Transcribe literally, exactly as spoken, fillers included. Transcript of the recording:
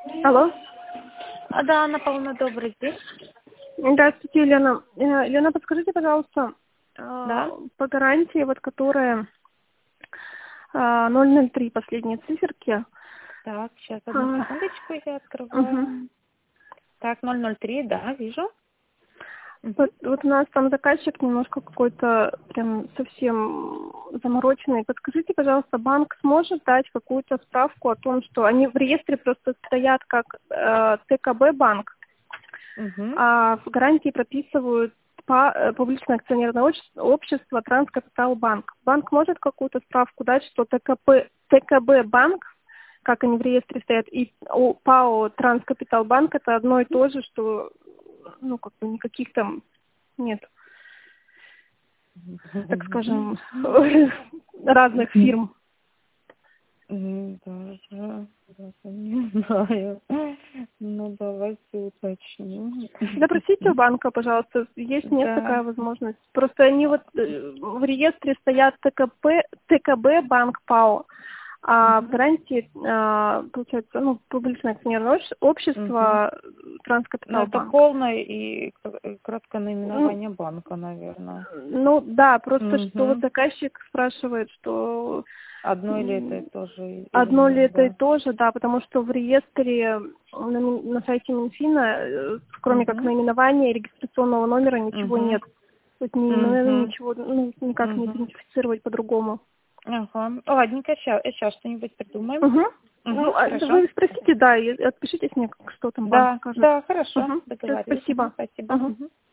Алло. А, да, Анна Павловна, добрый день. Здравствуйте, Елена. Э, Елена, подскажите, пожалуйста, э, Да. по гарантии, вот которая э, ноль ноль три последние циферки. Так, сейчас одну А, секундочку я мгм. открываю. Так, ноль ноль три, да, вижу. Мгм. Вот, вот у нас там заказчик немножко какой-то прям совсем замороченный. Подскажите, пожалуйста, банк сможет дать какую-то справку о том, что они в реестре просто стоят как э, ТКБ банк, Мгм. а в гарантии прописывают па- э, публичное акционерное общество, общество Транскапитал Банк. Банк может какую-то справку дать, что ТКП, ТКБ Банк, как они в реестре стоят, и у ПАО Транскапитал Банк это одно и то же, что ну как бы никаких там нет, так скажем, разных фирм. М, Даже, даже не знаю. Ну, давайте уточним. Запросите у банка, пожалуйста, есть, нет Да. такая возможность. Просто они вот э, в реестре стоят ТКП, ТКБ Банк ПАО, а в Мгм. гарантии, а, получается, ну, публичное акционерное обще- Мгм. общество Ну, Транскапитал это Банк. полное и кр- краткое Ну, наименование банка, наверное. ну, да, просто что вот Угу. заказчик спрашивает, что Одно или это и м, то же или одно ли нет, это и да? то же, да, потому что в реестре на, ми- на сайте Минфина, э, кроме как Угу. наименования и регистрационного номера, ничего Угу. нет. То есть, не- наверное, Угу. ничего, ну, никак не Угу. идентифицировать по-другому. Ага. Ладненько, сейчас, сейчас что-нибудь придумаем. Угу. Угу, Ну, а хорошо. вы спросите, да, и отпишитесь мне, что там банк Да, скажет. да, хорошо, Угу. Все, договорились. Угу, спасибо. спасибо. Угу. Угу.